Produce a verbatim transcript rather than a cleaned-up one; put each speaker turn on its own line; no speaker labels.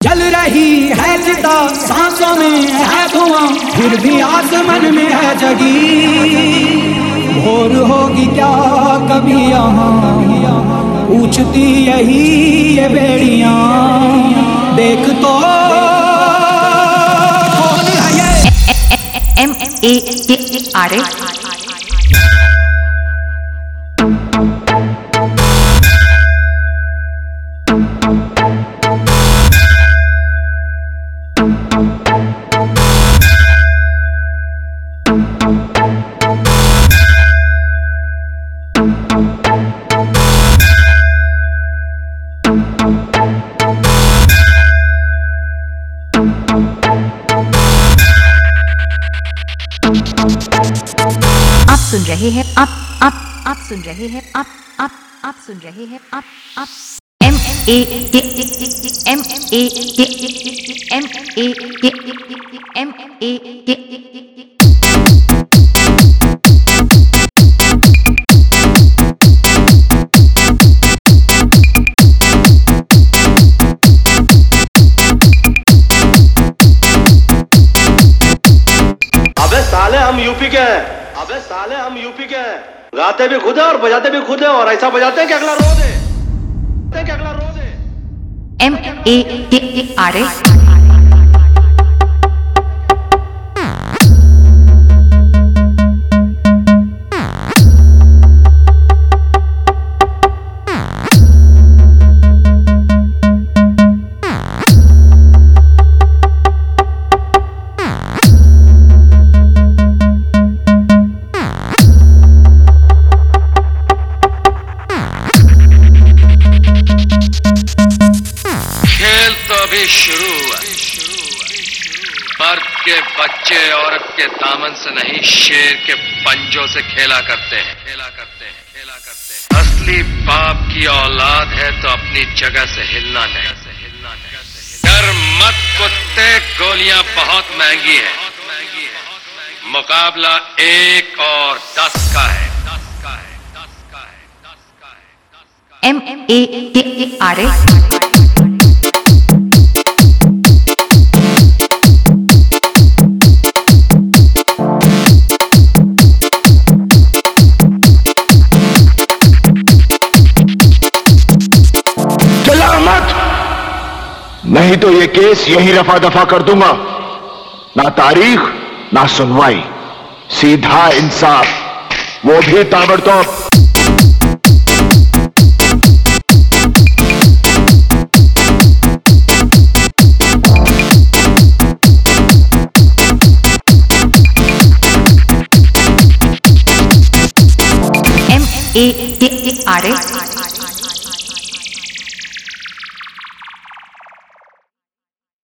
जल रही है चिता, सांसों में है धुआं, फिर भी आसमान में है जगी। भोर होगी क्या कभी यहाँ पूछती यही ये बेड़ियां। देख तो कौन है ये
एम ए के आर ए। आप सुन रहे हैं आप आप आप सुन रहे हैं आप आप आप सुन रहे हैं आप आप एम ए के एम ए के एम ए के एम ए के
अबे साले हम यूपी के हैं। अबे साले हम यूपी के हैं। गाते भी खुद है और बजाते भी खुद है, और ऐसा बजाते हैं कि अगला रो दे, कि अगला रो दे।
एम ए के आर ए।
शुरू हुआ। मर्द के बच्चे औरत के दामन से नहीं, शेर के पंजों से खेला करते हैं खेला करते हैं खेला करते हैं। असली बाप की औलाद है तो अपनी जगह से हिलना नहीं। डर मत कुत्ते, गोलियां बहुत महंगी है। मुकाबला एक और दस का है दस का है दस का है दस का है दस का है।
एम ए के आर ए।
नहीं तो ये केस यही रफा दफा कर दूंगा। ना तारीख ना सुनवाई, सीधा इंसाफ, वो भी ताबड़तोड़।
एम ए के आर ए।